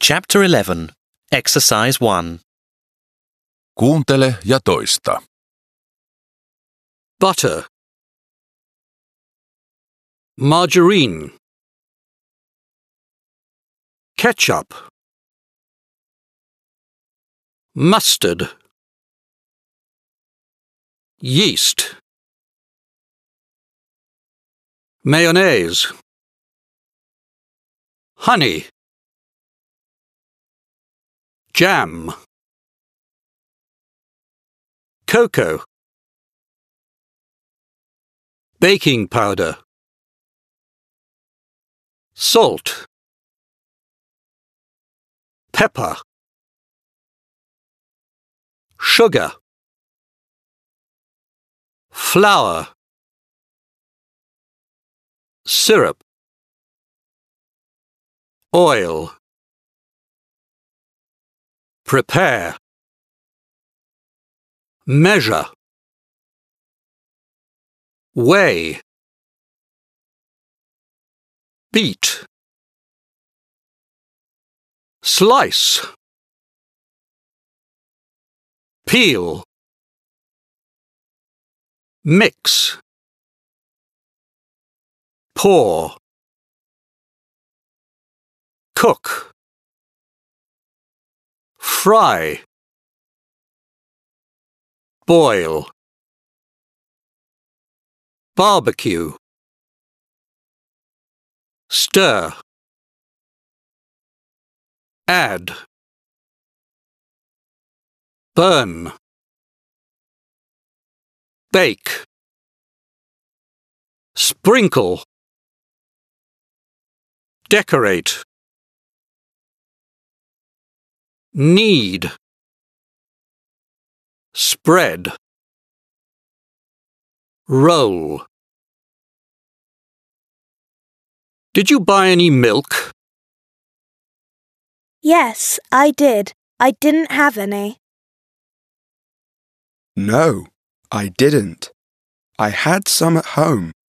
Chapter 11, Exercise 1. Kuuntele ja toista. Butter, margarine, ketchup, mustard, yeast, mayonnaise, honey, jam, cocoa, baking powder, salt, pepper, sugar, flour, syrup, oil. Prepare, measure, weigh, beat, slice, peel, mix, pour, cook, fry, boil, barbecue, stir, add, burn, bake, sprinkle, decorate, knead, spread, roll. Did you buy any milk? Yes, I did. I didn't have any. No, I didn't. I had some at home.